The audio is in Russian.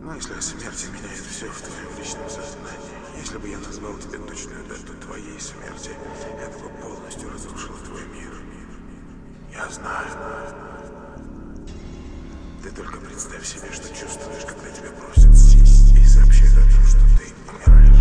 Мысль о смерти меняет все в твоем личном сознании. Если бы я назвал тебе точную дату твоей смерти, это бы полностью разрушило твой мир. Я знаю. Ты только представь себе, что чувствуешь, когда тебя просят сесть и сообщают о том, что ты умираешь.